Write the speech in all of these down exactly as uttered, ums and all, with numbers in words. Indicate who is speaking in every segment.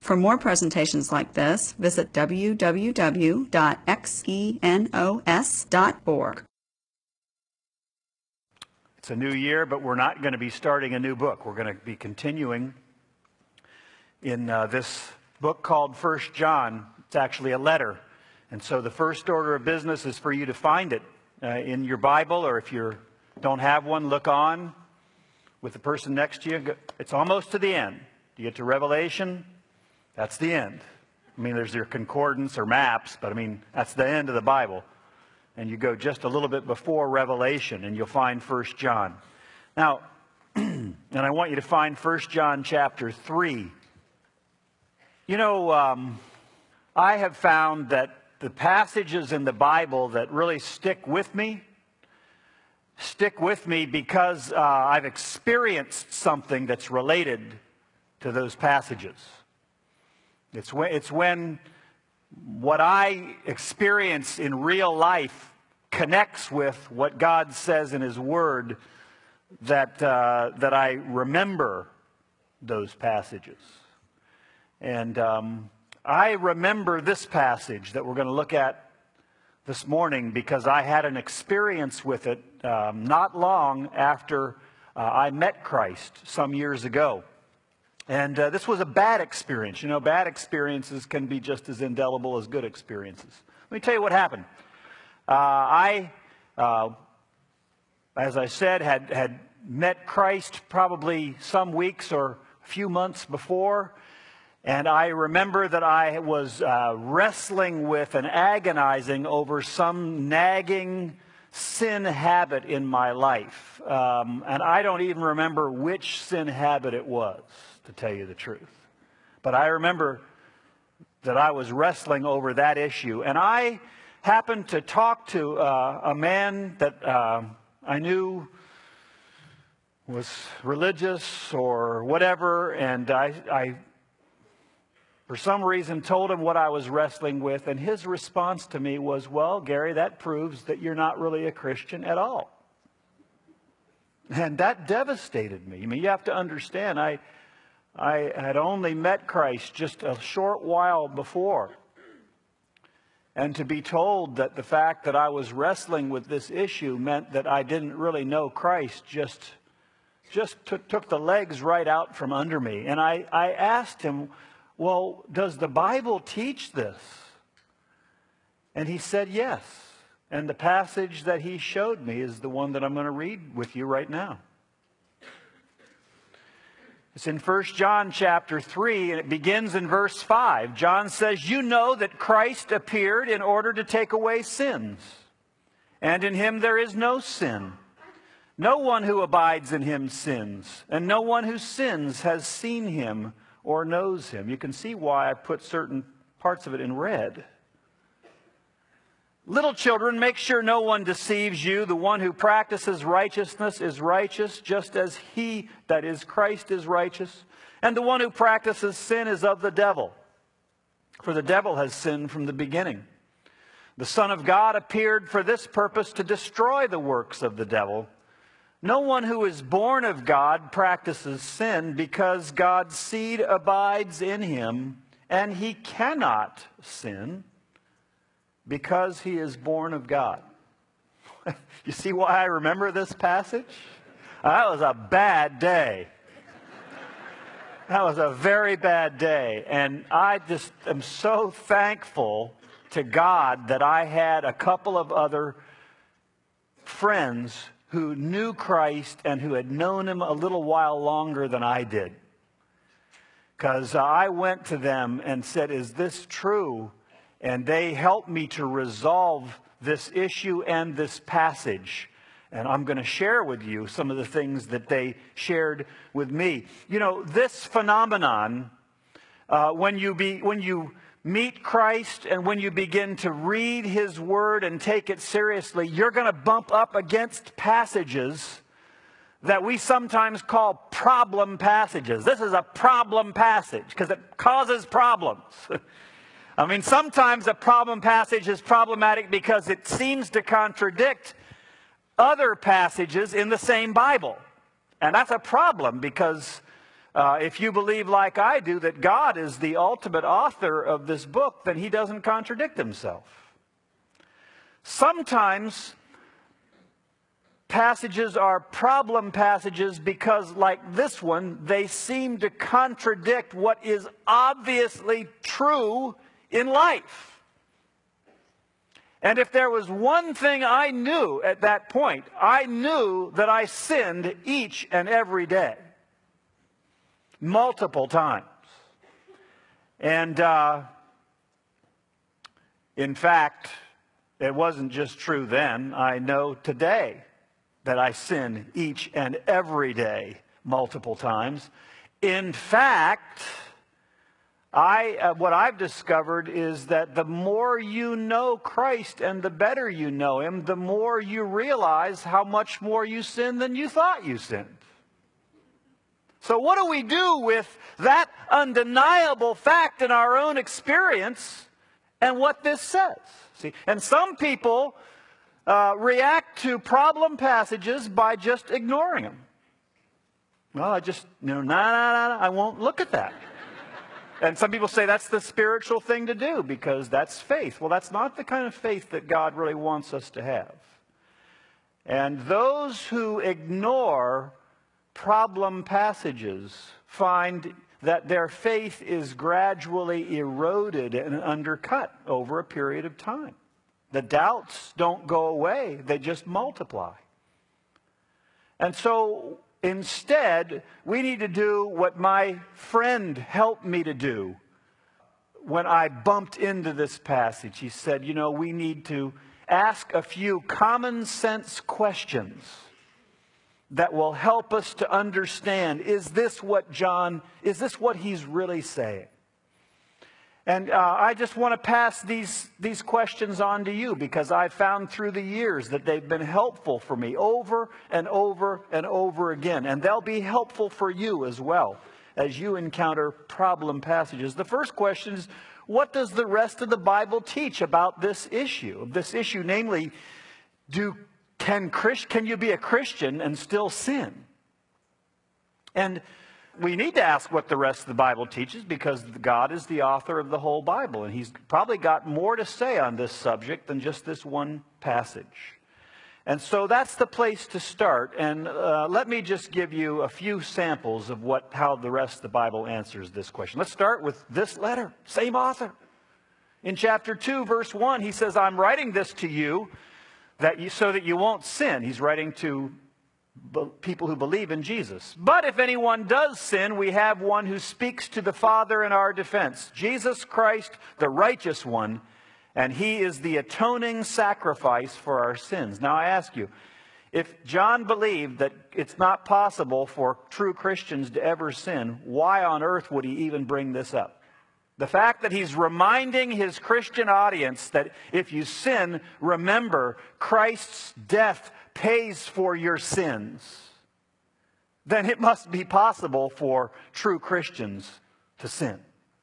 Speaker 1: For more presentations like this, visit w w w dot xenos dot org.
Speaker 2: It's a new year, but we're not going to be starting a new book. We're going to be continuing in uh, this book called First John. It's actually a letter. And so the first order of business is for you to find it uh, in your Bible, or if you don't have one, look on with the person next to you. It's almost to the end. You get to Revelation, that's the end. I mean, there's your concordance or maps, but I mean, that's the end of the Bible. And you go just a little bit before Revelation, and you'll find First John. Now, and I want you to find First John chapter three. You know, um, I have found that the passages in the Bible that really stick with me, stick with me because uh, I've experienced something that's related to those passages. It's when, it's when what I experience in real life connects with what God says in His Word that, uh, that I remember those passages. And um, I remember this passage that we're going to look at this morning because I had an experience with it um, not long after uh, I met Christ some years ago. And uh, this was a bad experience. You know, bad experiences can be just as indelible as good experiences. Let me tell you what happened. Uh, I, uh, as I said, had, had met Christ probably some weeks or a few months before. And I remember that I was uh, wrestling with and agonizing over some nagging sin habit in my life. Um, and I don't even remember which sin habit it was, to tell you the truth. But I remember that I was wrestling over that issue. And I happened to talk to uh, a man that uh, I knew was religious or whatever. And I, I, for some reason, told him what I was wrestling with. And his response to me was, well, Gary, that proves that you're not really a Christian at all. And that devastated me. I mean, you have to understand, I... I had only met Christ just a short while before. And to be told that the fact that I was wrestling with this issue meant that I didn't really know Christ just, just took, took the legs right out from under me. And I, I asked him, well, does the Bible teach this? And he said yes. And the passage that he showed me is the one that I'm going to read with you right now. It's in First John chapter three, and it begins in verse five. John says, you know that Christ appeared in order to take away sins, and in Him there is no sin. No one who abides in Him sins, and no one who sins has seen Him or knows Him. You can see why I put certain parts of it in red. Little children, make sure no one deceives you. The one who practices righteousness is righteous, just as he, that is, Christ, is righteous. And the one who practices sin is of the devil, for the devil has sinned from the beginning. The Son of God appeared for this purpose, to destroy the works of the devil. No one who is born of God practices sin, because God's seed abides in him, and he cannot sin, because he is born of God. You see why I remember this passage? That was a bad day. That was a very bad day. And I just am so thankful to God that I had a couple of other friends who knew Christ and who had known Him a little while longer than I did. Because I went to them and said, is this true? And they helped me to resolve this issue and this passage. And I'm going to share with you some of the things that they shared with me. You know, this phenomenon, uh, when you be, when you meet Christ and when you begin to read His Word and take it seriously, you're going to bump up against passages that we sometimes call problem passages. This is a problem passage because it causes problems. I mean, sometimes a problem passage is problematic because it seems to contradict other passages in the same Bible. And that's a problem because Uh, if you believe like I do that God is the ultimate author of this book, then he doesn't contradict himself. Sometimes passages are problem passages because, like this one, they seem to contradict what is obviously true in life. And if there was one thing I knew at that point, I knew that I sinned each and every day. Multiple times. And uh, in fact, it wasn't just true then. I know today that I sin each and every day, multiple times. In fact, I uh, what I've discovered is that the more you know Christ and the better you know him, the more you realize how much more you sin than you thought you sinned. So what do we do with that undeniable fact in our own experience and what this says? See, and some people uh, react to problem passages by just ignoring them. Well, I just, you know, nah, nah, nah, nah, I won't look at that. And some people say that's the spiritual thing to do because that's faith. Well, that's not the kind of faith that God really wants us to have. And those who ignore problem passages find that their faith is gradually eroded and undercut over a period of time. The doubts don't go away, they just multiply. And so instead, we need to do what my friend helped me to do when I bumped into this passage. He said, you know, we need to ask a few common sense questions that will help us to understand, is this what John, is this what he's really saying? And uh, I just want to pass these, these questions on to you because I've found through the years that they've been helpful for me over and over and over again. And they'll be helpful for you as well as you encounter problem passages. The first question is, what does the rest of the Bible teach about this issue? This issue, namely, do Can, Christ, can you be a Christian and still sin? And we need to ask what the rest of the Bible teaches because God is the author of the whole Bible. And he's probably got more to say on this subject than just this one passage. And so that's the place to start. And uh, let me just give you a few samples of what how the rest of the Bible answers this question. Let's start with this letter, same author. In chapter two, verse one, he says, I'm writing this to you That you, so that you won't sin. He's writing to be, people who believe in Jesus. But if anyone does sin, we have one who speaks to the Father in our defense, Jesus Christ, the righteous one, and he is the atoning sacrifice for our sins. Now I ask you, if John believed that it's not possible for true Christians to ever sin, why on earth would he even bring this up? The fact that he's reminding his Christian audience that if you sin, remember, Christ's death pays for your sins, then it must be possible for true Christians to sin.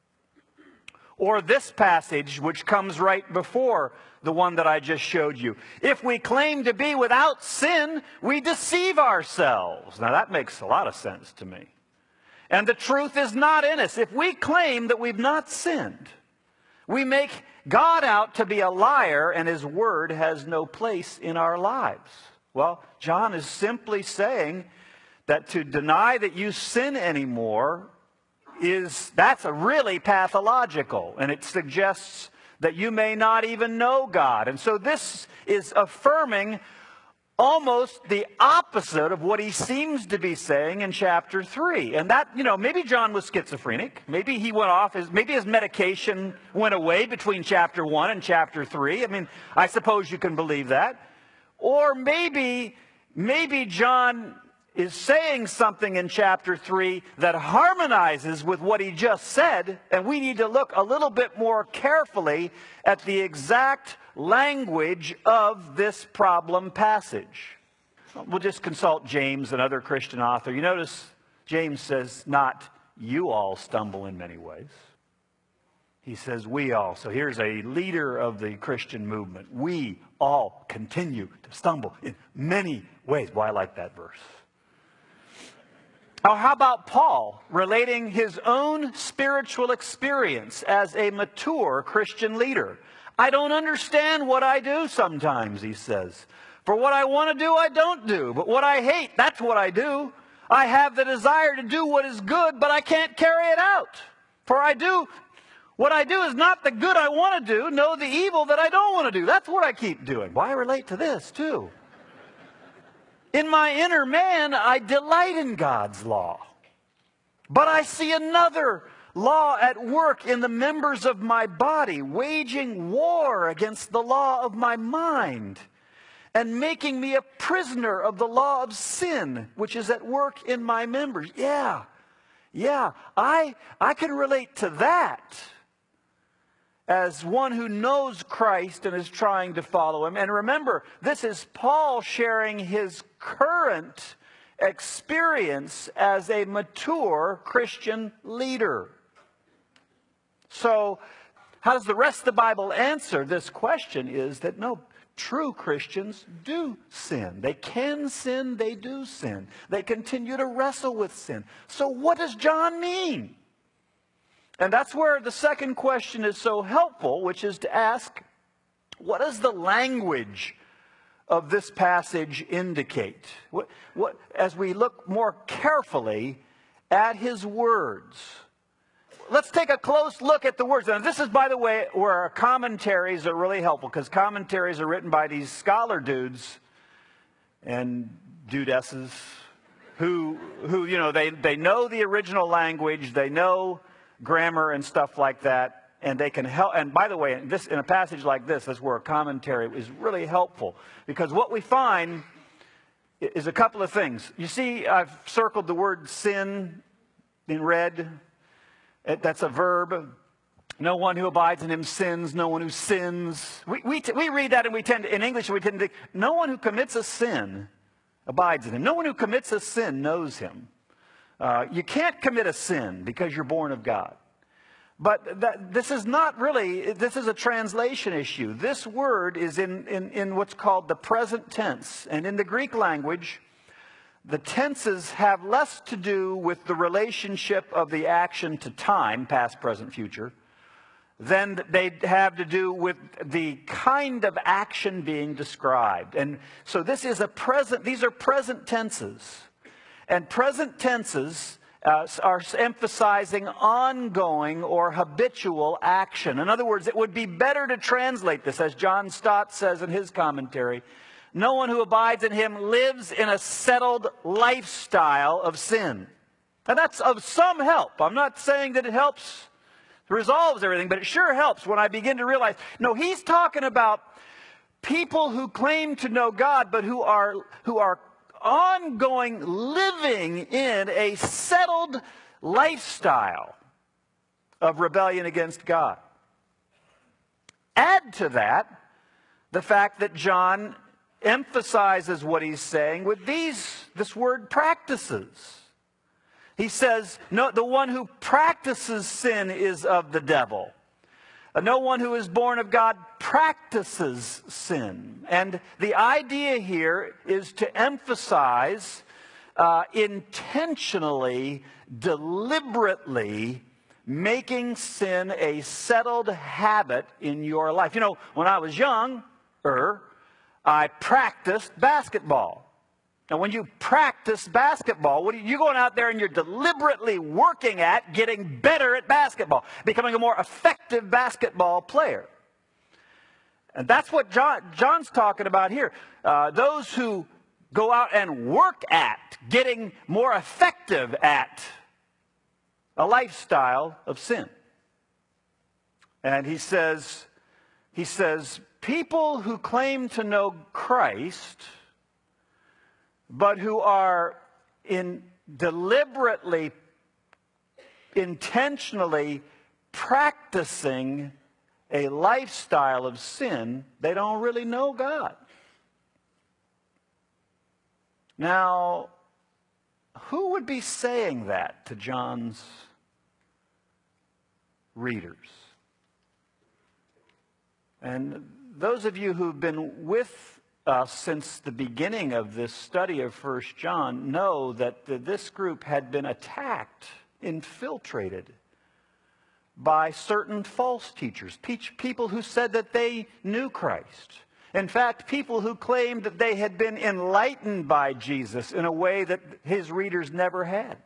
Speaker 2: Or this passage, which comes right before the one that I just showed you. If we claim to be without sin, we deceive ourselves. Now that makes a lot of sense to me. And the truth is not in us. If we claim that we've not sinned, we make God out to be a liar and his word has no place in our lives. Well, John is simply saying that to deny that you sin anymore is, that's a really pathological, and it suggests that you may not even know God. And so this is affirming almost the opposite of what he seems to be saying in chapter three. And that, you know, maybe John was schizophrenic. Maybe he went off, his, maybe his medication went away between chapter one and chapter three. I mean, I suppose you can believe that. Or maybe, maybe John is saying something in chapter three that harmonizes with what he just said, and we need to look a little bit more carefully at the exact language of this problem passage. We'll just consult James, another Christian author. You notice James says, not you all stumble in many ways. He says, we all. So here's a leader of the Christian movement. We all continue to stumble in many ways. Boy, I like that verse. Or how about Paul relating his own spiritual experience as a mature Christian leader? I don't understand what I do sometimes, he says. For what I want to do, I don't do. But what I hate, that's what I do. I have the desire to do what is good, but I can't carry it out. For I do, what I do is not the good I want to do, no, the evil that I don't want to do. That's what I keep doing. Well, I relate to this too. In my inner man, I delight in God's law. But I see another law at work in the members of my body, waging war against the law of my mind, and making me a prisoner of the law of sin, which is at work in my members. Yeah, yeah, I, I can relate to that as one who knows Christ and is trying to follow him. And remember, this is Paul sharing his current experience as a mature Christian leader. So, how does the rest of the Bible answer this question? Is that no, true Christians do sin. They can sin, they do sin. They continue to wrestle with sin. So what does John mean? And that's where the second question is so helpful, which is to ask, what does the language of this passage indicate? What, what, as we look more carefully at his words, let's take a close look at the words. And this is, by the way, where our commentaries are really helpful, because commentaries are written by these scholar dudes and dudesses who, who you know, they, they know the original language, they know grammar and stuff like that, and they can help. And by the way, in, this, in a passage like this, that's where a commentary is really helpful, because what we find is a couple of things. You see, I've circled the word sin in red. It, that's a verb. No one who abides in him sins. No one who sins. We, we, t- we read that and we tend to, in English, we tend to think, no one who commits a sin abides in him. No one who commits a sin knows him. Uh, you can't commit a sin because you're born of God. But that, this is not really, this is a translation issue. This word is in, in, in what's called the present tense. And in the Greek language, the tenses have less to do with the relationship of the action to time, past, present, future, than they have to do with the kind of action being described. And so this is a present, these are present tenses. And present tenses uh, are emphasizing ongoing or habitual action. In other words, it would be better to translate this, as John Stott says in his commentary, no one who abides in him lives in a settled lifestyle of sin. And that's of some help. I'm not saying that it helps, resolves everything, but it sure helps when I begin to realize, no, he's talking about people who claim to know God, but who are, who are ongoing living in a settled lifestyle of rebellion against God. Add to that the fact that John emphasizes what he's saying with these, this word practices. He says, no, the one who practices sin is of the devil. No one who is born of God practices sin. And the idea here is to emphasize uh, intentionally, deliberately making sin a settled habit in your life. You know, when I was younger, I practiced basketball. And when you practice basketball, what are you, you're going out there and you're deliberately working at getting better at basketball, becoming a more effective basketball player. And that's what John, John's talking about here. Uh, those who go out and work at getting more effective at a lifestyle of sin. And he says, he says, people who claim to know Christ, but who are in deliberately, intentionally practicing a lifestyle of sin, they don't really know God. Now, who would be saying that to John's readers? And those of you who've been with uh, since the beginning of this study of First John know that the, this group had been attacked, infiltrated by certain false teachers, people who said that they knew Christ. In fact, people who claimed that they had been enlightened by Jesus in a way that his readers never had.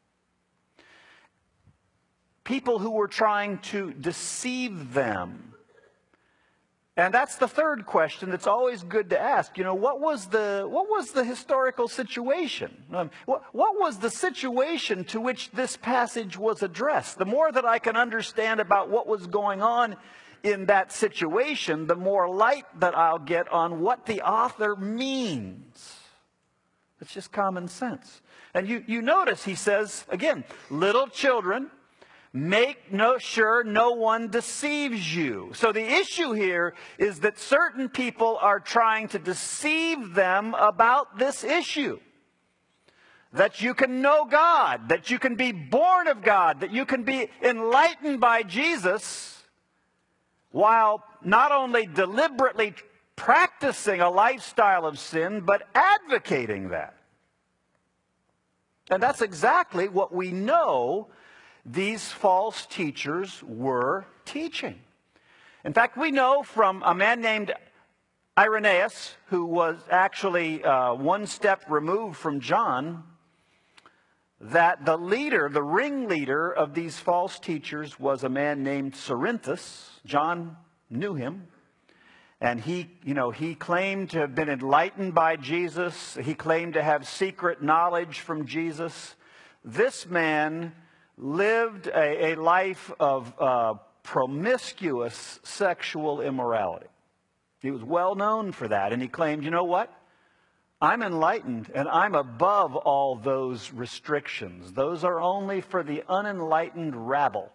Speaker 2: People who were trying to deceive them. And that's the third question that's always good to ask. You know, what was the, what was the historical situation? Um, what, what was the situation to which this passage was addressed? The more that I can understand about what was going on in that situation, the more light that I'll get on what the author means. It's just common sense. And you, you notice he says, again, little children, make no sure no one deceives you. So the issue here is that certain people are trying to deceive them about this issue. That you can know God, that you can be born of God, that you can be enlightened by Jesus, while not only deliberately practicing a lifestyle of sin, but advocating that. And that's exactly what we know these false teachers were teaching. In fact, we know from a man named Irenaeus, who was actually uh, one step removed from John, that the leader, the ringleader of these false teachers was a man named Cerinthus. John knew him. And he, you know, he claimed to have been enlightened by Jesus. He claimed to have secret knowledge from Jesus. This man lived a, a life of uh, promiscuous sexual immorality. He was well known for that. And he claimed, you know what? I'm enlightened and I'm above all those restrictions. Those are only for the unenlightened rabble.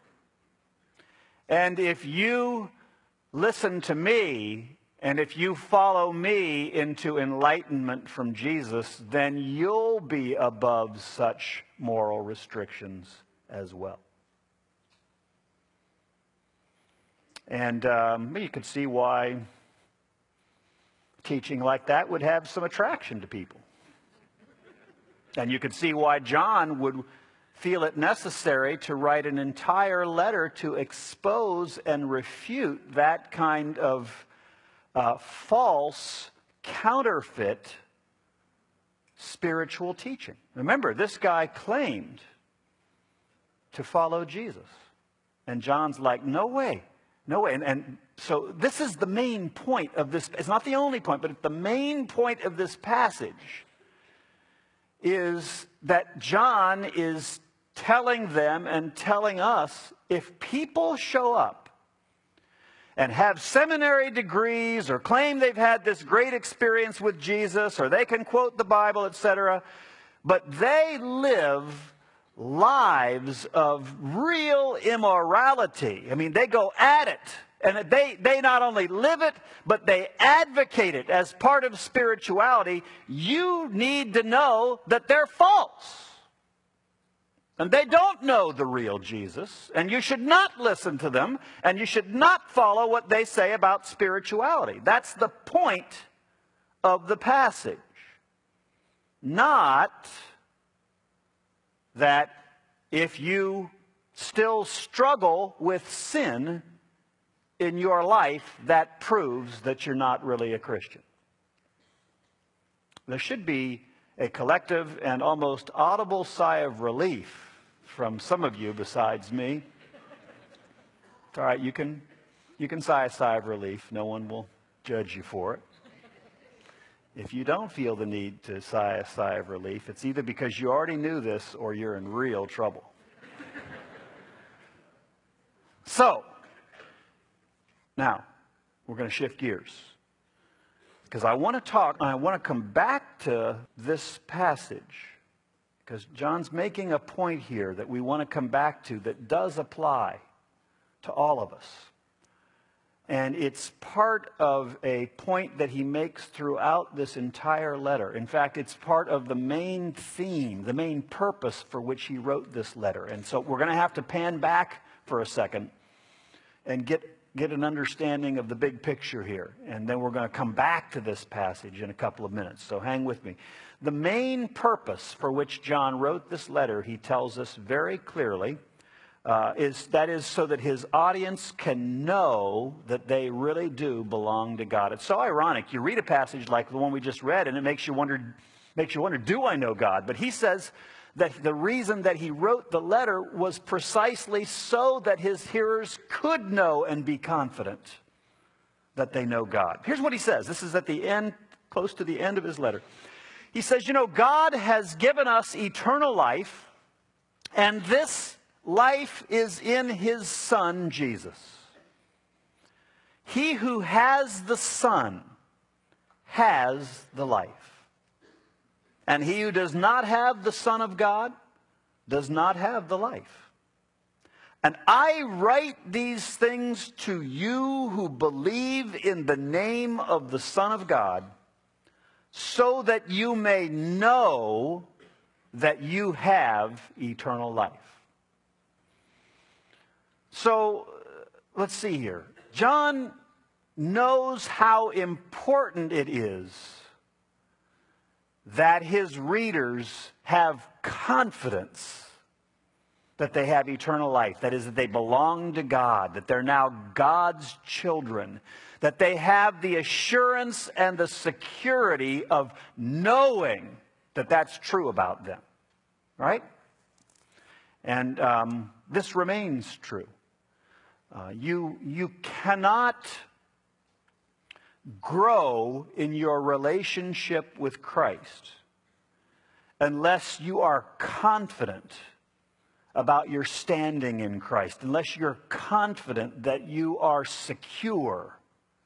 Speaker 2: And if you listen to me, and if you follow me into enlightenment from Jesus, then you'll be above such moral restrictions as well. And um, you could see why teaching like that would have some attraction to people. And you could see why John would feel it necessary to write an entire letter to expose and refute that kind of uh, false, counterfeit spiritual teaching. Remember, this guy claimed to follow Jesus. And John's like, no way, no way. And, and so this is the main point of this. It's not the only point, but the main point of this passage is that John is telling them and telling us, if people show up and have seminary degrees or claim they've had this great experience with Jesus or they can quote the Bible, et cetera, but they live lives of real immorality. I mean, they go at it. And they, they not only live it, but they advocate it as part of spirituality. You need to know that they're false. And they don't know the real Jesus. And you should not listen to them. And you should not follow what they say about spirituality. That's the point of the passage. Not that if you still struggle with sin in your life, that proves that you're not really a Christian. There should be a collective and almost audible sigh of relief from some of you besides me. It's all right, you can, you can sigh a sigh of relief. No one will judge you for it. If you don't feel the need to sigh a sigh of relief, it's either because you already knew this or you're in real trouble. So, now, we're going to shift gears. Because I want to talk, I want to come back to this passage. Because John's making a point here that we want to come back to that does apply to all of us. And it's part of a point that he makes throughout this entire letter. In fact, it's part of the main theme, the main purpose for which he wrote this letter. And so we're going to have to pan back for a second and get, get an understanding of the big picture here. And then we're going to come back to this passage in a couple of minutes. So hang with me. The main purpose for which John wrote this letter, he tells us very clearly, uh, is that is so that his audience can know that they really do belong to God. It's so ironic. You read a passage like the one we just read, and it makes you wonder, makes you wonder, do I know God? But he says that the reason that he wrote the letter was precisely so that his hearers could know and be confident that they know God. Here's what he says. This is at the end, close to the end of his letter. He says, you know, God has given us eternal life, and this life is in his Son, Jesus. He who has the Son has the life. And he who does not have the Son of God does not have the life. And I write these things to you who believe in the name of the Son of God, so that you may know that you have eternal life. So, let's see here. John knows how important it is that his readers have confidence that they have eternal life. That is, that they belong to God, that they're now God's children, that they have the assurance and the security of knowing that that's true about them. Right? And um, this remains true. Uh, you, you cannot grow in your relationship with Christ unless you are confident about your standing in Christ, unless you're confident that you are secure,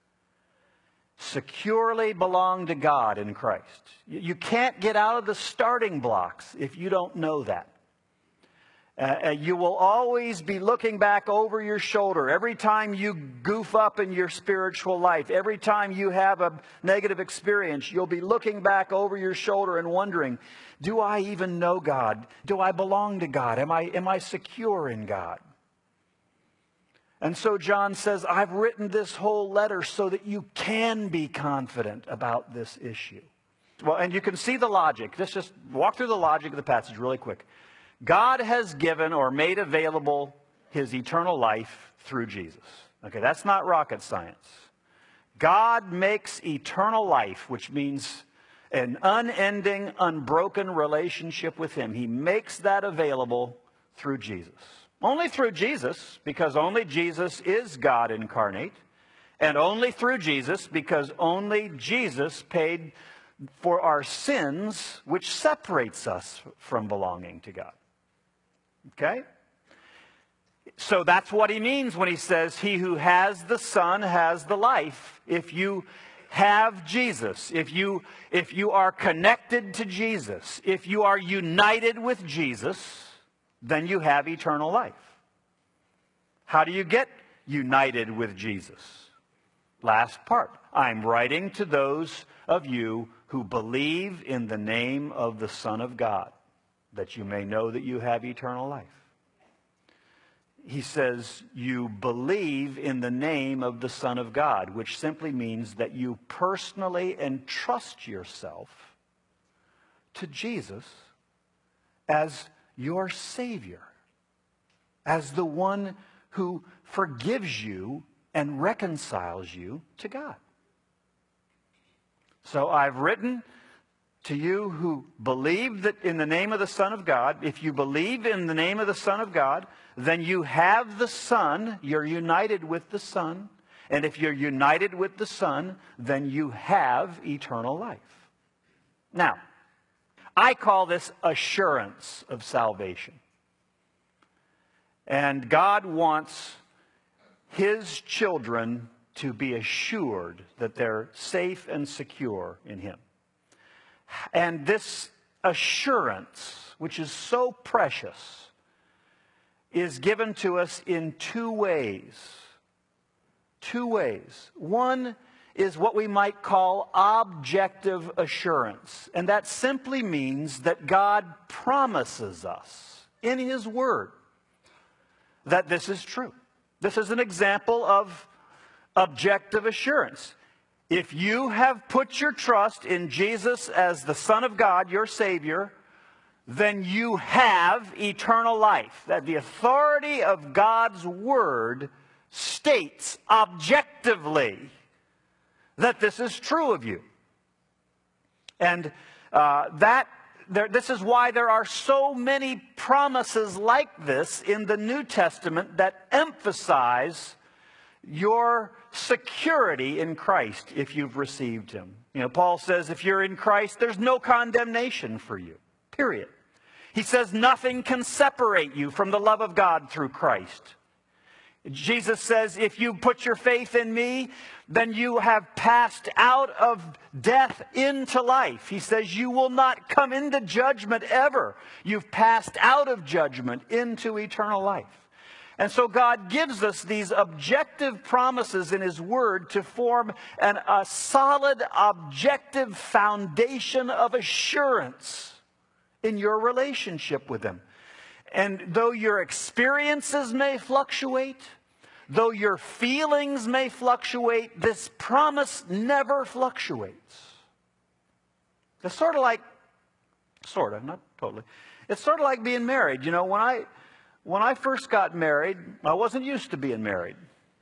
Speaker 2: securely belong to God in Christ. You can't get out of the starting blocks if you don't know that. Uh, you will always be looking back over your shoulder every time you goof up in your spiritual life. Every time you have a negative experience, you'll be looking back over your shoulder and wondering, do I even know God? Do I belong to God? Am I, am I secure in God? And so John says, I've written this whole letter so that you can be confident about this issue. Well, and you can see the logic. Let's just walk through the logic of the passage really quick. God has given or made available his eternal life through Jesus. Okay, that's not rocket science. God makes eternal life, which means an unending, unbroken relationship with him. He makes that available through Jesus. Only through Jesus, because only Jesus is God incarnate. And only through Jesus, because only Jesus paid for our sins, which separates us from belonging to God. Okay? So that's what he means when he says, he who has the Son has the life. If you have Jesus, if you, if you are connected to Jesus, if you are united with Jesus, then you have eternal life. How do you get united with Jesus? Last part. I'm writing to those of you who believe in the name of the Son of God, that you may know that you have eternal life. He says, you believe in the name of the Son of God, which simply means that you personally entrust yourself to Jesus as your Savior, as the one who forgives you and reconciles you to God. So I've written to you who believe that in the name of the Son of God. If you believe in the name of the Son of God, then you have the Son. You're united with the Son. And if you're united with the Son, then you have eternal life. Now, I call this assurance of salvation. And God wants his children to be assured that they're safe and secure in him. And this assurance, which is so precious, is given to us in two ways. Two ways. One is what we might call objective assurance. And that simply means that God promises us in his word that this is true. This is an example of objective assurance. If you have put your trust in Jesus as the Son of God, your Savior, then you have eternal life. That the authority of God's Word states objectively that this is true of you. And uh, that there, this is why there are so many promises like this in the New Testament that emphasize your security in Christ if you've received Him. You know, Paul says if you're in Christ, there's no condemnation for you, period. He says nothing can separate you from the love of God through Christ. Jesus says, if you put your faith in me, then you have passed out of death into life. He says you will not come into judgment ever. You've passed out of judgment into eternal life. And so God gives us these objective promises in His Word to form an, a solid, objective foundation of assurance in your relationship with Him. And though your experiences may fluctuate, though your feelings may fluctuate, this promise never fluctuates. It's sort of like, sort of, not totally. It's sort of like being married. You know, when I, when I first got married, I wasn't used to being married.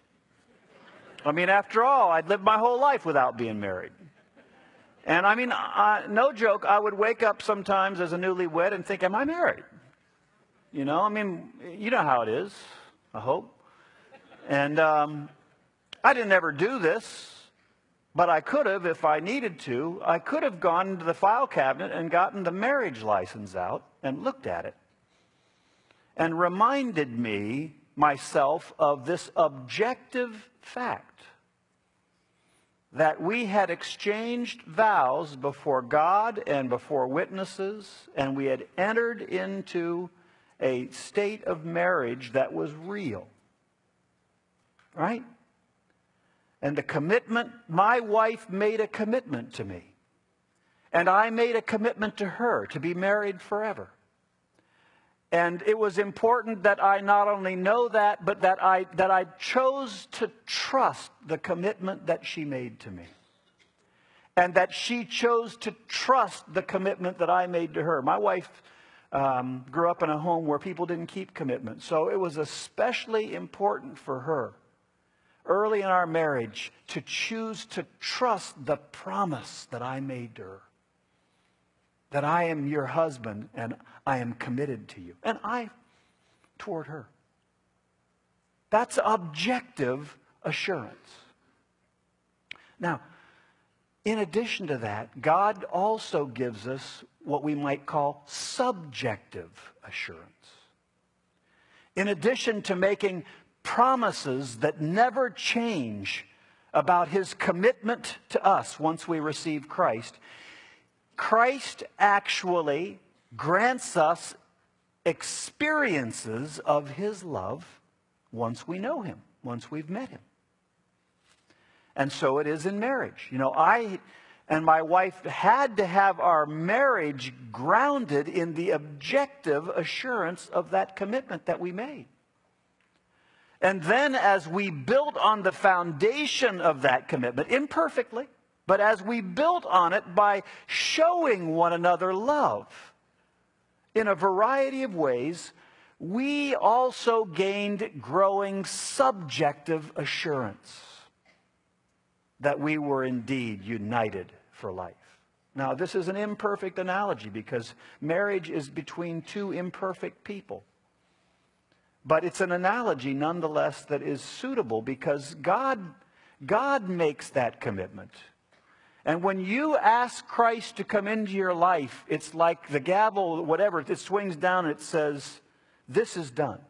Speaker 2: I mean, after all, I'd lived my whole life without being married. And I mean, I, no joke, I would wake up sometimes as a newlywed and think, am I married? You know, I mean, you know how it is, I hope. And um, I didn't ever do this, but I could have if I needed to. I could have gone to the file cabinet and gotten the marriage license out and looked at it and reminded me, myself, of this objective fact that we had exchanged vows before God and before witnesses, and we had entered into a state of marriage that was real. Right? And the commitment, my wife made a commitment to me. And I made a commitment to her to be married forever. And it was important that I not only know that, but that I, that I chose to trust the commitment that she made to me. And that she chose to trust the commitment that I made to her. My wife um, grew up in a home where people didn't keep commitments. So it was especially important for her early in our marriage to choose to trust the promise that I made to her. That I am your husband and I am committed to you. And I toward her. That's objective assurance. Now, in addition to that, God also gives us what we might call subjective assurance. In addition to making promises that never change about His commitment to us once we receive Christ, Christ actually grants us experiences of His love once we know Him, once we've met Him. And so it is in marriage. You know, I and my wife had to have our marriage grounded in the objective assurance of that commitment that we made. And then as we built on the foundation of that commitment, imperfectly, but as we built on it by showing one another love in a variety of ways, we also gained growing subjective assurance that we were indeed united for life. Now, this is an imperfect analogy because marriage is between two imperfect people. But it's an analogy nonetheless that is suitable because God, God makes that commitment. And when you ask Christ to come into your life, it's like the gavel, whatever, it swings down and it says, this is done.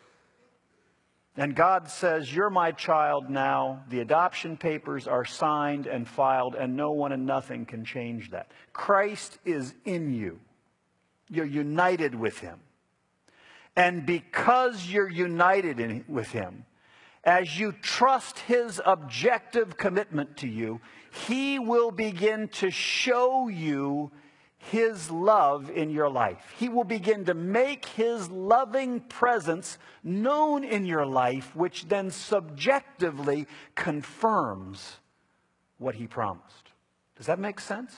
Speaker 2: And God says, you're my child now. The adoption papers are signed and filed, and no one and nothing can change that. Christ is in you. You're united with Him. And because you're united in, with Him, as you trust His objective commitment to you, He will begin to show you His love in your life. He will begin to make His loving presence known in your life, which then subjectively confirms what He promised. Does that make sense?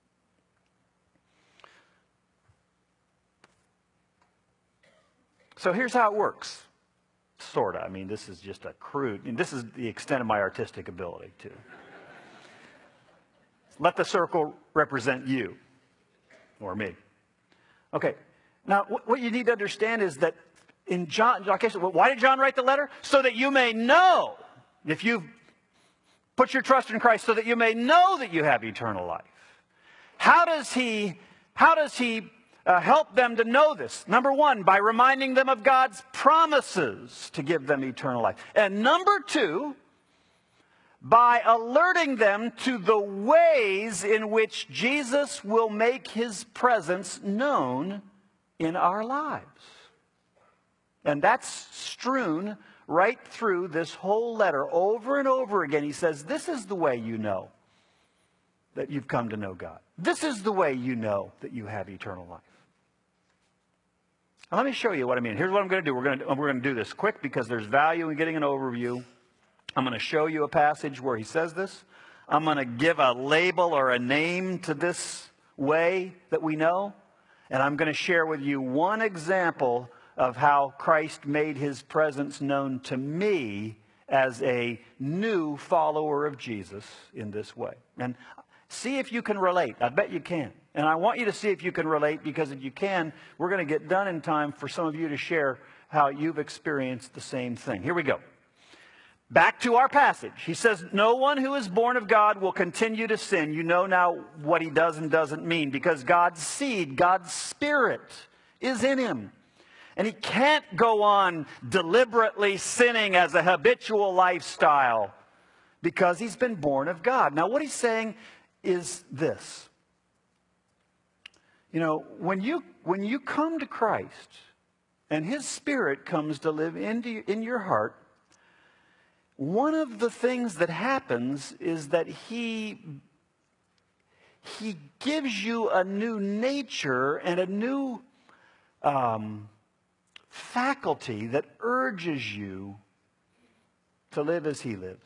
Speaker 2: So here's how it works. Sort of. I mean, this is just a crude, and this is the extent of my artistic ability, too. Let the circle represent you. Or me. Okay. Now, what you need to understand is that in John, okay, so why did John write the letter? So that you may know, if you've put your trust in Christ, so that you may know that you have eternal life. How does he, how does he uh, help them to know this? Number one, by reminding them of God's promises to give them eternal life. And number two, by alerting them to the ways in which Jesus will make His presence known in our lives. And that's strewn right through this whole letter. Over and over again, he says, this is the way you know that you've come to know God. This is the way you know that you have eternal life. Now, let me show you what I mean. Here's what I'm going to do. We're going to, we're going to do this quick because there's value in getting an overview. I'm going to show you a passage where he says this. I'm going to give a label or a name to this way that we know. And I'm going to share with you one example of how Christ made His presence known to me as a new follower of Jesus in this way. And see if you can relate. I bet you can. And I want you to see if you can relate, because if you can, we're going to get done in time for some of you to share how you've experienced the same thing. Here we go. Back to our passage. He says, no one who is born of God will continue to sin. You know now what he does and doesn't mean, because God's seed, God's Spirit is in him. And he can't go on deliberately sinning as a habitual lifestyle because he's been born of God. Now what he's saying is this. You know, when you, when you come to Christ and His Spirit comes to live into, in your heart, one of the things that happens is that he, he gives you a new nature and a new um, faculty that urges you to live as He lives.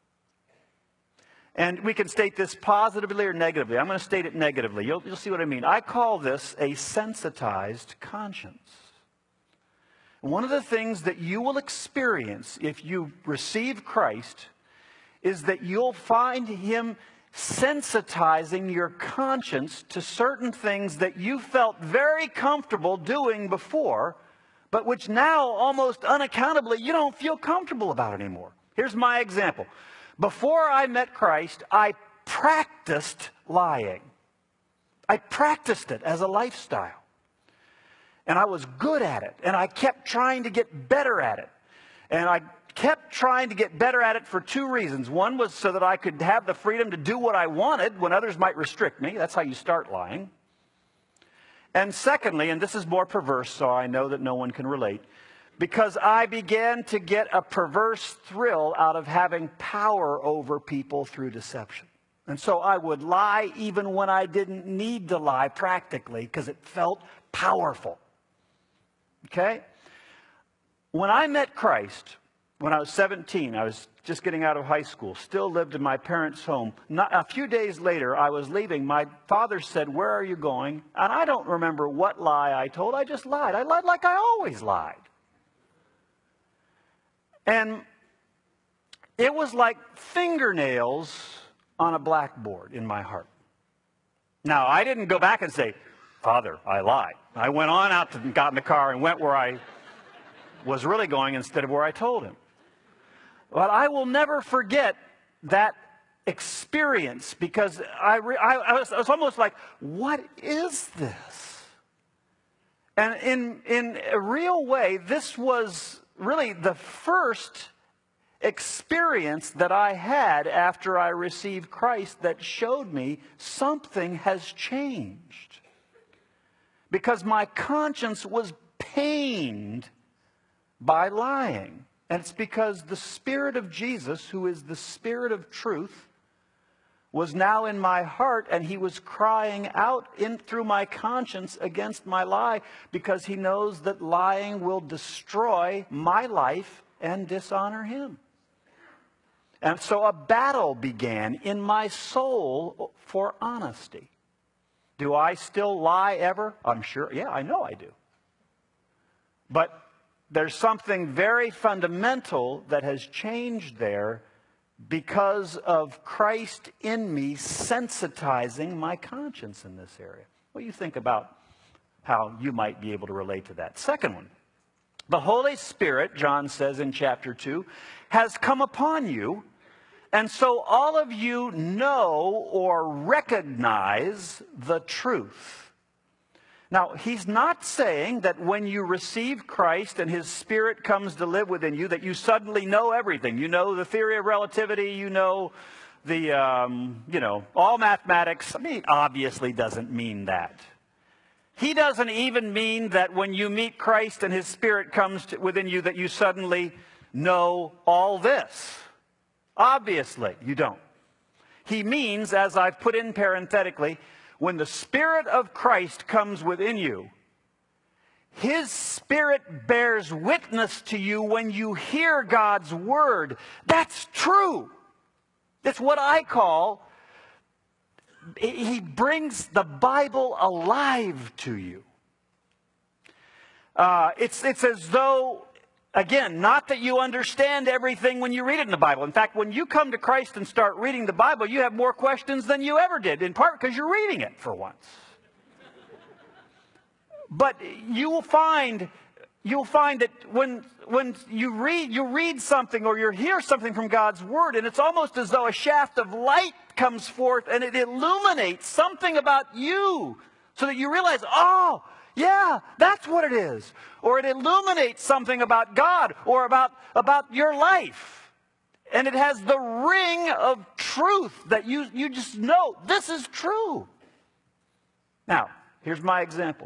Speaker 2: And we can state this positively or negatively. I'm going to state it negatively. You'll, you'll see what I mean. I call this a sensitized conscience. One of the things that you will experience if you receive Christ is that you'll find Him sensitizing your conscience to certain things that you felt very comfortable doing before, but which now almost unaccountably you don't feel comfortable about anymore. Here's my example. Before I met Christ, I practiced lying. I practiced it as a lifestyle. And I was good at it. And I kept trying to get better at it. And I kept trying to get better at it for two reasons. One was so that I could have the freedom to do what I wanted when others might restrict me. That's how you start lying. And secondly, and this is more perverse, so I know that no one can relate, because I began to get a perverse thrill out of having power over people through deception. And so I would lie even when I didn't need to lie practically, because it felt powerful. Okay? When I met Christ, when I was seventeen, I was just getting out of high school, still lived in my parents' home. Not, a few days later, I was leaving. My father said, "Where are you going?" And I don't remember what lie I told. I just lied. I lied like I always lied. And it was like fingernails on a blackboard in my heart. Now, I didn't go back and say, "Father, I lied." I went on out to, got in the car and went where I was really going instead of where I told him. But I will never forget that experience, because I, re, I, I, was, I was almost like, what is this? And in, in a real way, this was really the first experience that I had after I received Christ that showed me something has changed. Because my conscience was pained by lying. And it's because the Spirit of Jesus, who is the Spirit of truth, was now in my heart, and he was crying out in through my conscience against my lie, because he knows that lying will destroy my life and dishonor him. And so a battle began in my soul for honesty. Do I still lie ever? I'm sure. Yeah, I know I do. But there's something very fundamental that has changed there because of Christ in me sensitizing my conscience in this area. What do you think about how you might be able to relate to that? Second one, the Holy Spirit, John says in chapter two, has come upon you, and so all of you know or recognize the truth. Now, he's not saying that when you receive Christ and his Spirit comes to live within you, that you suddenly know everything. You know the theory of relativity, you know the, um, you know, all mathematics. I mean, it obviously doesn't mean that. He doesn't even mean that when you meet Christ and his Spirit comes to, within you, that you suddenly know all this. Obviously, you don't. He means, as I've put in parenthetically, when the Spirit of Christ comes within you, his Spirit bears witness to you when you hear God's Word. That's true. That's what I call, he brings the Bible alive to you. Uh, it's, it's as though, again, not that you understand everything when you read it in the Bible. In fact, when you come to Christ and start reading the Bible, you have more questions than you ever did, in part because you're reading it for once. But you will find, you'll find that when, when you read, you read something or you hear something from God's Word, and it's almost as though a shaft of light comes forth and it illuminates something about you so that you realize, oh, yeah, that's what it is. Or it illuminates something about God or about, about your life. And it has the ring of truth that you, you just know, this is true. Now, here's my example.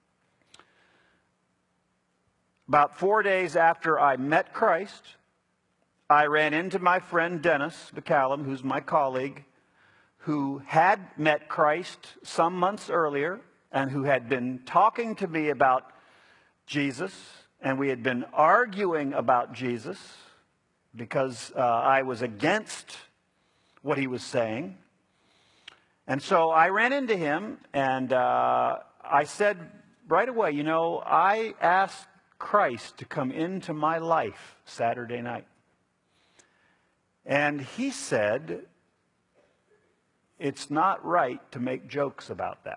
Speaker 2: About four days after I met Christ, I ran into my friend Dennis McCallum, who's my colleague, who had met Christ some months earlier, and who had been talking to me about Jesus, and we had been arguing about Jesus because uh, I was against what he was saying. And so I ran into him, and uh, I said right away, you know, I asked Christ to come into my life Saturday night. And he said, it's not right to make jokes about that.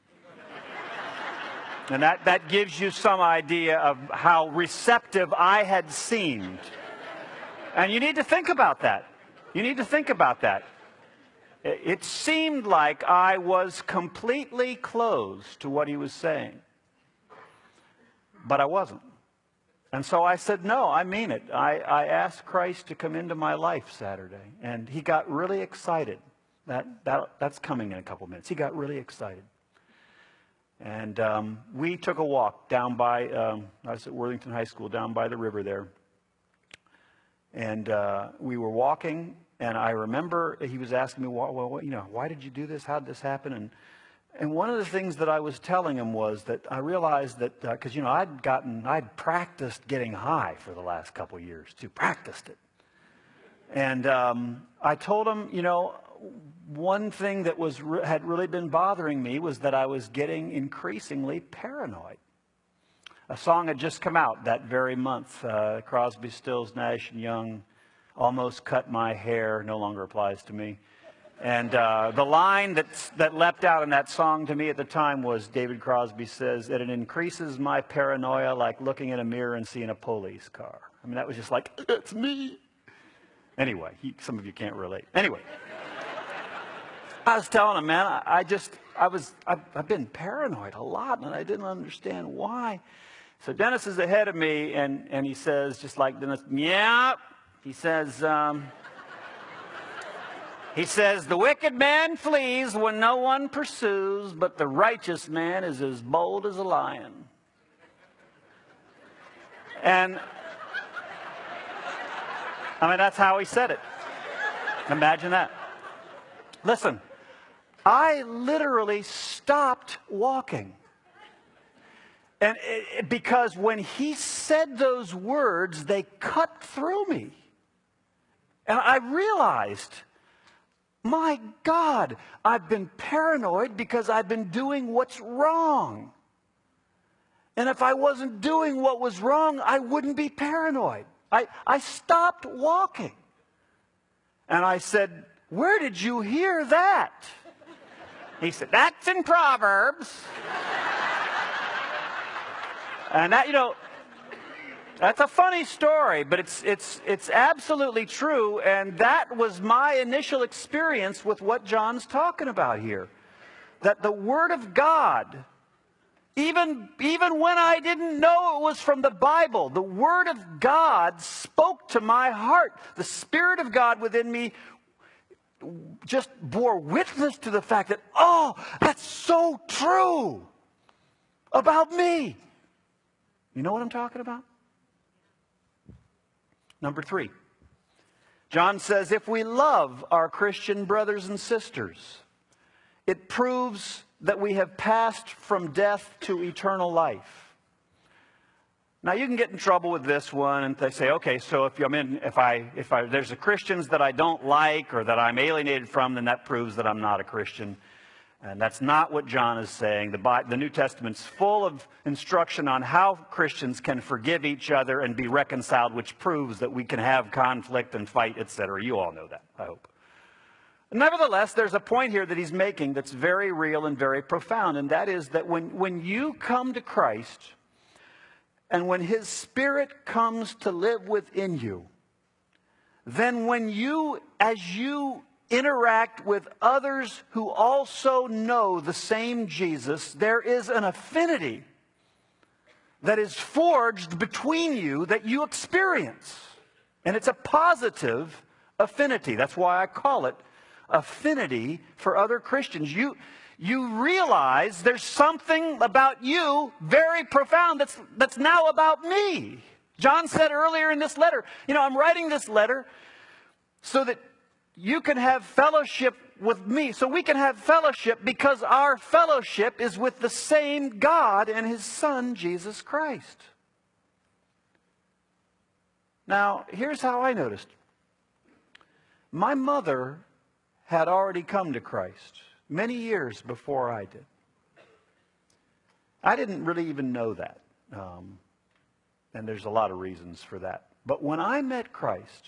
Speaker 2: And that, that gives you some idea of how receptive I had seemed. And you need to think about that. You need to think about that. It, it seemed like I was completely closed to what he was saying. But I wasn't. And so I said, no, I mean it. I, I asked Christ to come into my life Saturday. And he got really excited. That, that, that's coming in a couple minutes. He got really excited. And um, we took a walk down by, um, I was at Worthington High School, down by the river there. And uh, we were walking, and I remember he was asking me, well, well, you know, why did you do this? How did this happen? And and one of the things that I was telling him was that I realized that, because, uh, you know, I'd gotten, I'd practiced getting high for the last couple of years, too, practiced it. And um, I told him, you know, one thing that was had really been bothering me was that I was getting increasingly paranoid. A song had just come out that very month, uh, Crosby, Stills, Nash and Young, Almost Cut My Hair, no longer applies to me. And uh, the line that's, that leapt out in that song to me at the time was, David Crosby says, that it increases my paranoia like looking in a mirror and seeing a police car. I mean, that was just like, it's me. Anyway, he, some of you can't relate. Anyway. I was telling him, man, I, I just, I was, I've, I've been paranoid a lot, and I didn't understand why. So Dennis is ahead of me, and, and he says, just like Dennis, yeah, he says, um, he says, the wicked man flees when no one pursues, but the righteous man is as bold as a lion. And, I mean, that's how he said it. Imagine that. Listen, I literally stopped walking. And it, because when he said those words, they cut through me. And I realized, my God, I've been paranoid because I've been doing what's wrong. And if I wasn't doing what was wrong, I wouldn't be paranoid. I, I stopped walking. And I said, where did you hear that? He said, that's in Proverbs. And that, you know, that's a funny story, but it's, it's, it's absolutely true. And that was my initial experience with what John's talking about here. That the Word of God, even, even when I didn't know it was from the Bible, the Word of God spoke to my heart. The Spirit of God within me just bore witness to the fact that, oh, that's so true about me. You know what I'm talking about? Number three, John says, if we love our Christian brothers and sisters, it proves that we have passed from death to eternal life. Now, you can get in trouble with this one, and they say, okay, so if, I'm in, if, I, if I, there's a Christians that I don't like or that I'm alienated from, then that proves that I'm not a Christian. And that's not what John is saying. The, Bible, the New Testament's full of instruction on how Christians can forgive each other and be reconciled, which proves that we can have conflict and fight, et cetera. You all know that, I hope. Nevertheless, there's a point here that he's making that's very real and very profound, and that is that when, when you come to Christ and when His Spirit comes to live within you, then when you, as you interact with others who also know the same Jesus, there is an affinity that is forged between you that you experience. And it's a positive affinity. That's why I call it affinity for other Christians. You, you realize there's something about you very profound that's, that's now about me. John said earlier in this letter, you know, I'm writing this letter so that you can have fellowship with me. So we can have fellowship because our fellowship is with the same God and His Son, Jesus Christ. Now, here's how I noticed. My mother had already come to Christ many years before I did. I didn't really even know that. Um, and there's a lot of reasons for that. But when I met Christ,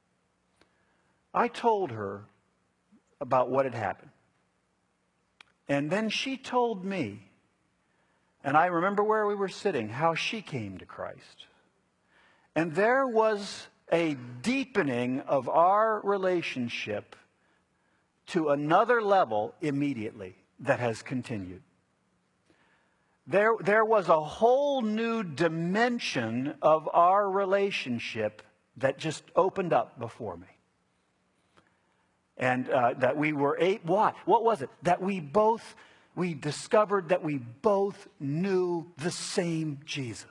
Speaker 2: I told her about what had happened. And then she told me, and I remember where we were sitting, how she came to Christ. And there was a deepening of our relationship to another level immediately that has continued. There, there was a whole new dimension of our relationship that just opened up before me. And uh, that we were eight. What? What was it? That we both, we discovered that we both knew the same Jesus.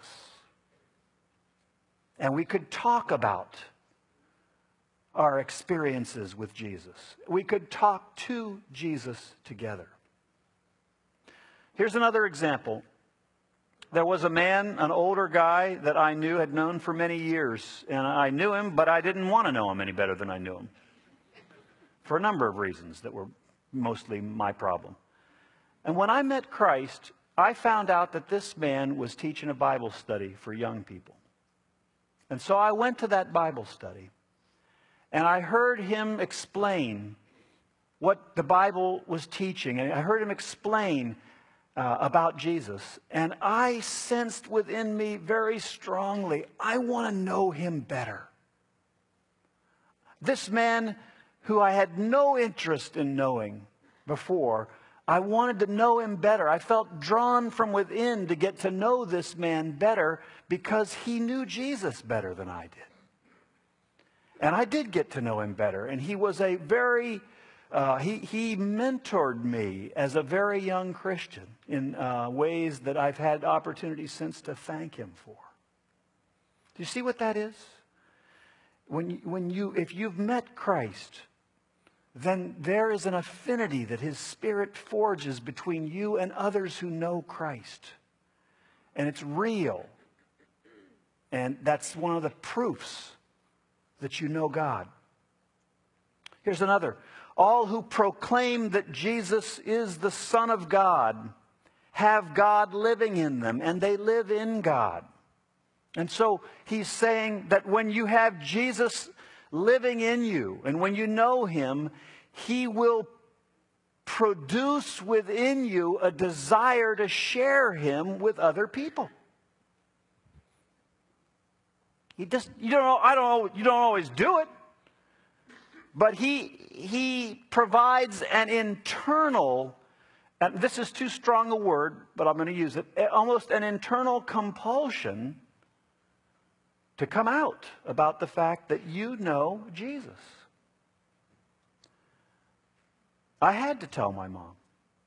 Speaker 2: And we could talk about our experiences with Jesus. We could talk to Jesus together. Here's another example. There was a man, an older guy that I knew, had known for many years. And I knew him, but I didn't want to know him any better than I knew him. For a number of reasons that were mostly my problem. And when I met Christ, I found out that this man was teaching a Bible study for young people. And so I went to that Bible study, and I heard him explain what the Bible was teaching. And I heard him explain uh, about Jesus. And I sensed within me very strongly, I want to know Him better. This man, who I had no interest in knowing before, I wanted to know him better. I felt drawn from within to get to know this man better because he knew Jesus better than I did. And I did get to know him better. And he was a very, uh, he, he mentored me as a very young Christian in uh, ways that I've had opportunities since to thank him for. Do you see what that is? When, when you, if you've met Christ, then there is an affinity that His Spirit forges between you and others who know Christ. And it's real. And that's one of the proofs that you know God. Here's another. All who proclaim that Jesus is the Son of God have God living in them, and they live in God. And so he's saying that when you have Jesus living in you, and when you know Him, He will produce within you a desire to share Him with other people. He just, you don't know, I don't know, you don't always do it. But he, he provides an internal, and this is too strong a word, but I'm going to use it, almost an internal compulsion to come out about the fact that you know Jesus. I had to tell my mom.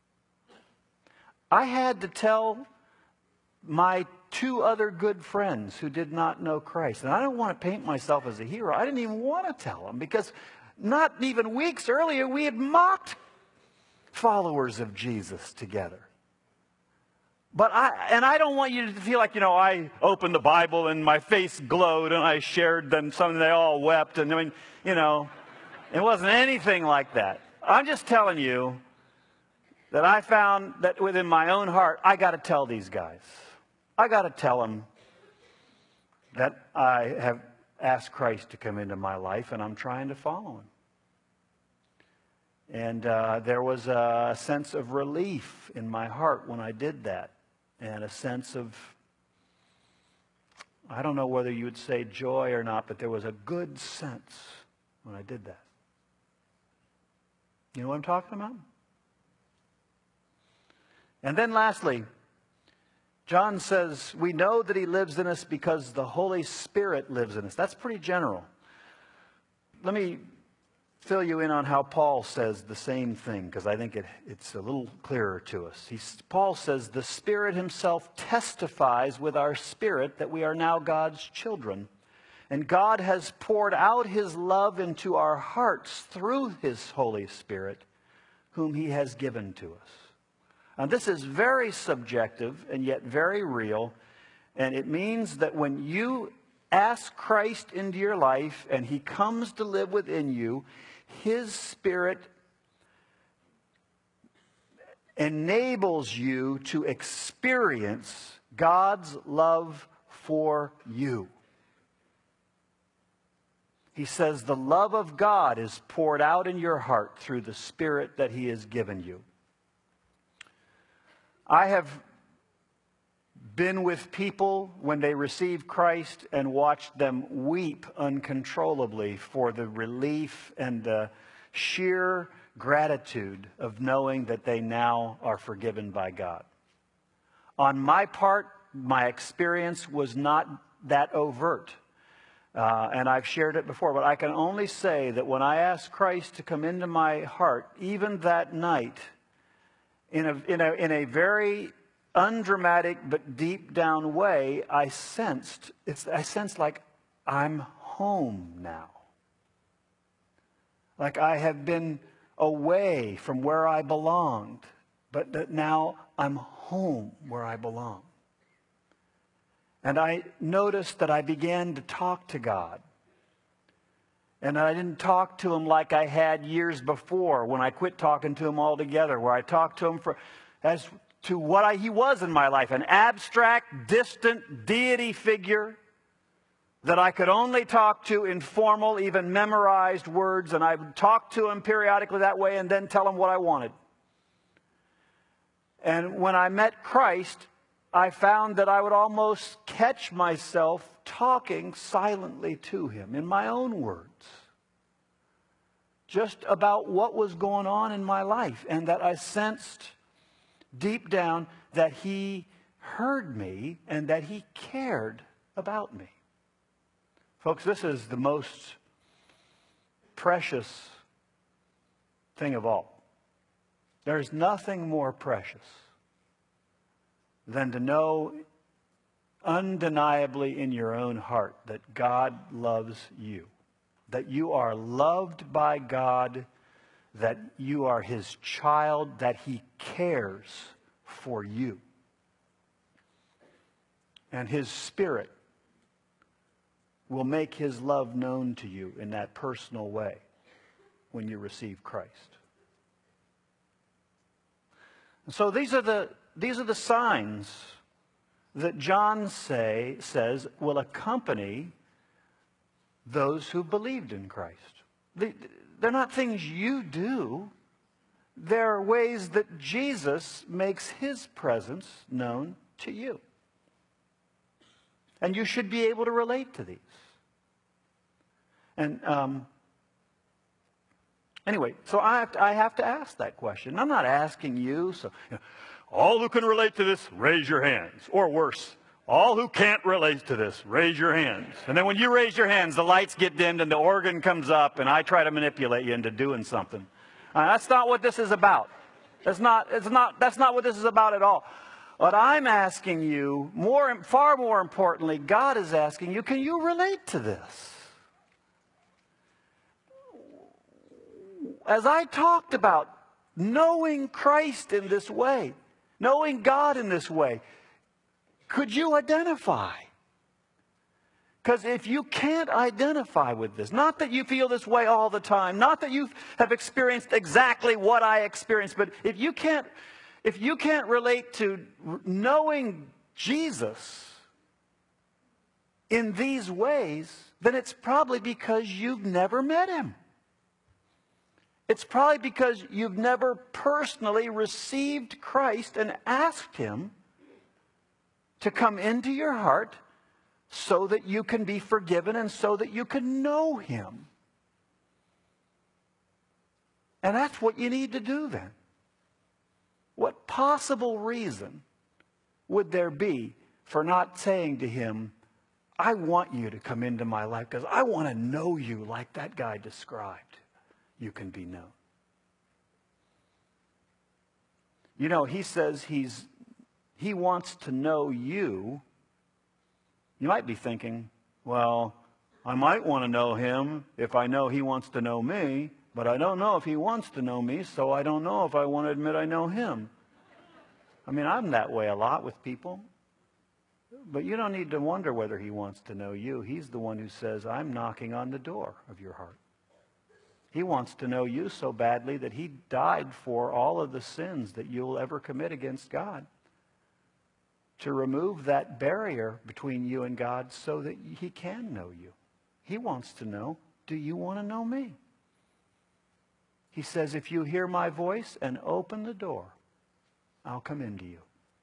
Speaker 2: I had to tell my two other good friends who did not know Christ. And I don't want to paint myself as a hero. I didn't even want to tell them, because not even weeks earlier we had mocked followers of Jesus together. But I, and I don't want you to feel like, you know, I opened the Bible and my face glowed and I shared them something, they all wept. And I mean, you know, it wasn't anything like that. I'm just telling you that I found that within my own heart, I got to tell these guys. I got to tell them that I have asked Christ to come into my life and I'm trying to follow Him. And uh, there was a sense of relief in my heart when I did that. And a sense of, I don't know whether you would say joy or not, but there was a good sense when I did that. You know what I'm talking about? And then lastly, John says, we know that He lives in us because the Holy Spirit lives in us. That's pretty general. Let me fill you in on how Paul says the same thing, because I think it, it's a little clearer to us. He's, Paul says, the Spirit Himself testifies with our spirit that we are now God's children. And God has poured out His love into our hearts through His Holy Spirit, whom He has given to us. Now, this is very subjective and yet very real. And it means that when you ask Christ into your life and He comes to live within you, His Spirit enables you to experience God's love for you. He says the love of God is poured out in your heart through the Spirit that He has given you. I have been with people when they received Christ and watched them weep uncontrollably for the relief and the sheer gratitude of knowing that they now are forgiven by God. On my part, my experience was not that overt. Uh, and I've shared it before, but I can only say that when I asked Christ to come into my heart, even that night, in a, in a, in a very undramatic but deep down way, I sensed, it's, I sensed like I'm home now. Like I have been away from where I belonged, but that now I'm home where I belong. And I noticed that I began to talk to God. And I didn't talk to Him like I had years before when I quit talking to Him altogether, where I talked to Him for, as to what I, He was in my life, an abstract, distant deity figure that I could only talk to in formal, even memorized words, and I would talk to Him periodically that way and then tell Him what I wanted. And when I met Christ, I found that I would almost catch myself talking silently to Him in my own words, just about what was going on in my life, and that I sensed deep down that He heard me and that He cared about me. Folks, this is the most precious thing of all. There's nothing more precious than to know undeniably in your own heart that God loves you, that you are loved by God that you are his child, that he cares for you. And his Spirit will make his love known to you in that personal way when you receive Christ. And so these are the, these are the signs that John say, says will accompany those who believed in Christ. They, they're not things you do. They're ways that Jesus makes his presence known to you. And you should be able to relate to these. And um, anyway, so I have, to, I have to ask that question. I'm not asking you, so you know, all who can relate to this, raise your hands. Or worse, all who can't relate to this, raise your hands. And then when you raise your hands, the lights get dimmed and the organ comes up and I try to manipulate you into doing something. Uh, that's not what this is about. That's not, it's not, that's not what this is about at all. What I'm asking you, more, far more importantly, God is asking you, can you relate to this? As I talked about knowing Christ in this way, knowing God in this way, could you identify? Because if you can't identify with this, not that you feel this way all the time, not that you have experienced exactly what I experienced, but if you can't, if you can't relate to knowing Jesus in these ways, then it's probably because you've never met him. It's probably because you've never personally received Christ and asked him to come into your heart so that you can be forgiven and so that you can know him. And that's what you need to do then. What possible reason would there be for not saying to him, I want you to come into my life because I want to know you like that guy described. You can be known. You know, he says he's he wants to know you. You might be thinking, well, I might want to know him if I know he wants to know me, but I don't know if he wants to know me, so I don't know if I want to admit I know him. I mean, I'm that way a lot with people. But you don't need to wonder whether he wants to know you. He's the one who says, I'm knocking on the door of your heart. He wants to know you so badly that he died for all of the sins that you'll ever commit against God, to remove that barrier between you and God so that he can know you. He wants to know, do you want to know me? He says, if you hear my voice and open the door, I'll come into you.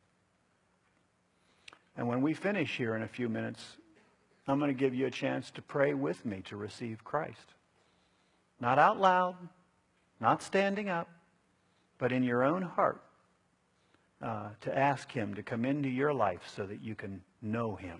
Speaker 2: And when we finish here in a few minutes, I'm going to give you a chance to pray with me to receive Christ. Not out loud, not standing up, but in your own heart, uh, to ask him to come into your life so that you can know him.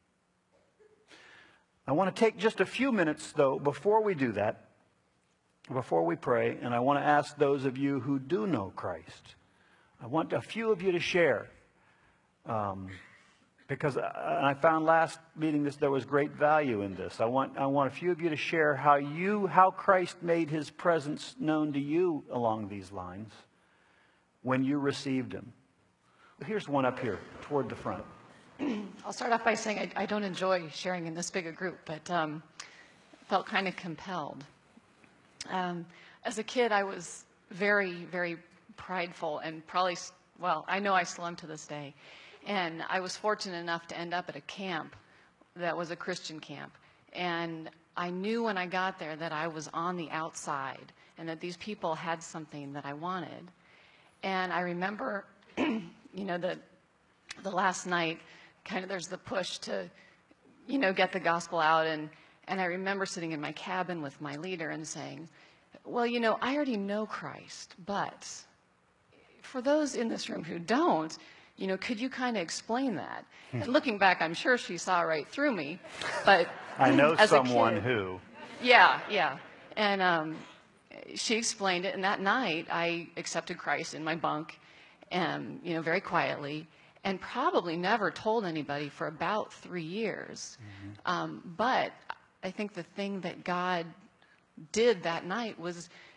Speaker 2: I want to take just a few minutes, though, before we do that, before we pray, and I want to ask those of you who do know Christ, I want a few of you to share. Um, Because I found last meeting this, there was great value in this. I want, I want a few of you to share how you, how Christ made his presence known to you along these lines when you received him. Here's one up here toward the front.
Speaker 3: I'll start off by saying I, I don't enjoy sharing in this big a group, but um, felt kind of compelled. Um, as a kid, I was very, very prideful and probably, well, I know I still am to this day. And I was fortunate enough to end up at a camp that was a Christian camp. And I knew when I got there that I was on the outside and that these people had something that I wanted. And I remember, you know, the, the last night, kind of there's the push to, you know, get the gospel out. And, and I remember sitting in my cabin with my leader and saying, well, you know, I already know Christ, but for those in this room who don't, you know, could you kind of explain that? And looking back, I'm sure she saw right through me, but
Speaker 2: I know
Speaker 3: as
Speaker 2: someone
Speaker 3: a kid,
Speaker 2: who.
Speaker 3: Yeah, yeah. And um, she explained it, and that night I accepted Christ in my bunk, and, you know, very quietly, and probably never told anybody for about three years. Mm-hmm. Um, but I think the thing that God did that night was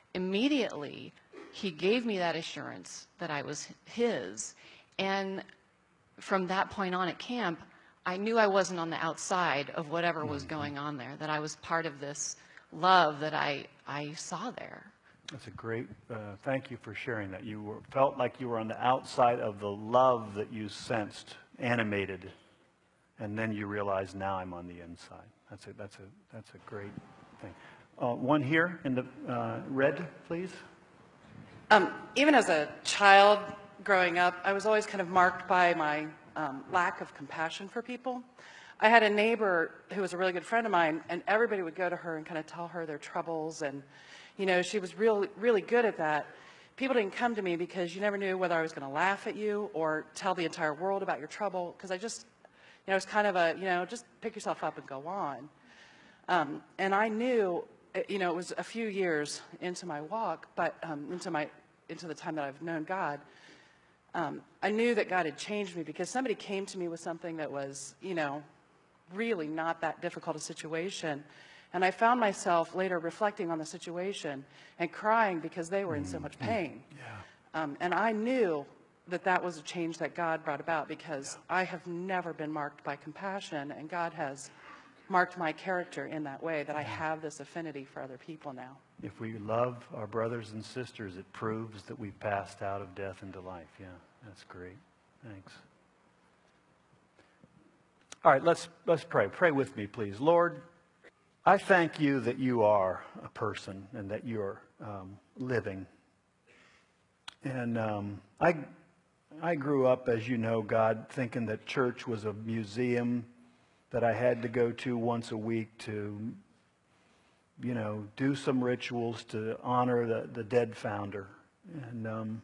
Speaker 3: immediately, he gave me that assurance that I was his. And from that point on at camp, I knew I wasn't on the outside of whatever was going on there, that I was part of this love that I, I saw there.
Speaker 2: That's a great, uh, thank you for sharing that. You were, felt like you were on the outside of the love that you sensed, animated, and then you realized, now I'm on the inside. That's a, that's a, that's a great thing. Uh, one here in the uh, red, please.
Speaker 4: Um, even as a child growing up, I was always kind of marked by my um, lack of compassion for people. I had a neighbor who was a really good friend of mine, and everybody would go to her and kind of tell her their troubles, and you know, she was really, really good at that. People didn't come to me because you never knew whether I was going to laugh at you or tell the entire world about your trouble, because I just, you know, it was kind of a, you know, just pick yourself up and go on. Um, and I knew, you know, it was a few years into my walk, but um, into my, into the time that I've known God, um, I knew that God had changed me because somebody came to me with something that was, you know, really not that difficult a situation. And I found myself later reflecting on the situation and crying because they were in so much pain.
Speaker 2: Yeah.
Speaker 4: Um, and I knew that that was a change that God brought about because yeah. I have never been marked by compassion, and God has marked my character in that way, that I have this affinity for other people now.
Speaker 2: If we love our brothers and sisters, it proves that we've passed out of death into life. Yeah, that's great. Thanks. All right, let's, let's pray. Pray with me, please. Lord, I thank you that you are a person and that you're um, living. And um, I, I grew up, as you know, God, thinking that church was a museum that I had to go to once a week to, you know, do some rituals to honor the, the dead founder. And, um,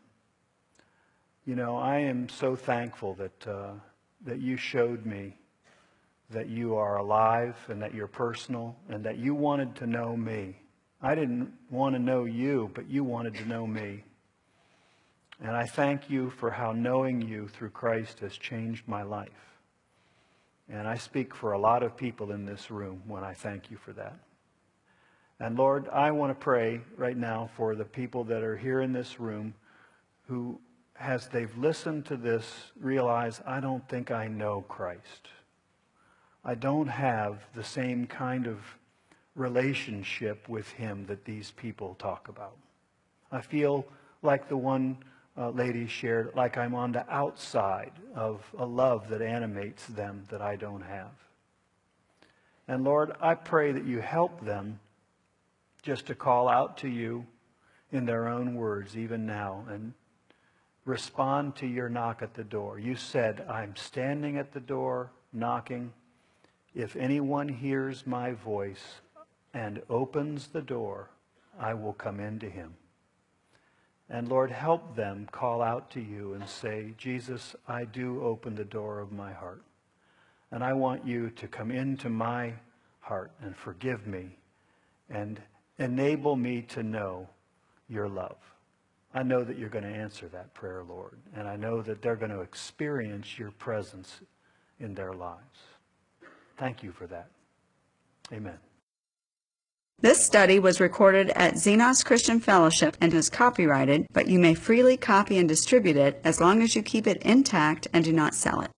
Speaker 2: you know, I am so thankful that, uh, that you showed me that you are alive and that you're personal and that you wanted to know me. I didn't want to know you, but you wanted to know me. And I thank you for how knowing you through Christ has changed my life. And I speak for a lot of people in this room when I thank you for that. And Lord, I want to pray right now for the people that are here in this room who, as they've listened to this, realize, I don't think I know Christ. I don't have the same kind of relationship with him that these people talk about. I feel like the one uh, lady shared, like I'm on the outside of a love that animates them that I don't have. And Lord, I pray that you help them just to call out to you in their own words, even now, and respond to your knock at the door. You said, I'm standing at the door, knocking. If anyone hears my voice and opens the door, I will come into him. And Lord, help them call out to you and say, Jesus, I do open the door of my heart. And I want you to come into my heart and forgive me and enable me to know your love. I know that you're going to answer that prayer, Lord. And I know that they're going to experience your presence in their lives. Thank you for that. Amen.
Speaker 1: This study was recorded at Xenos Christian Fellowship and is copyrighted, but you may freely copy and distribute it as long as you keep it intact and do not sell it.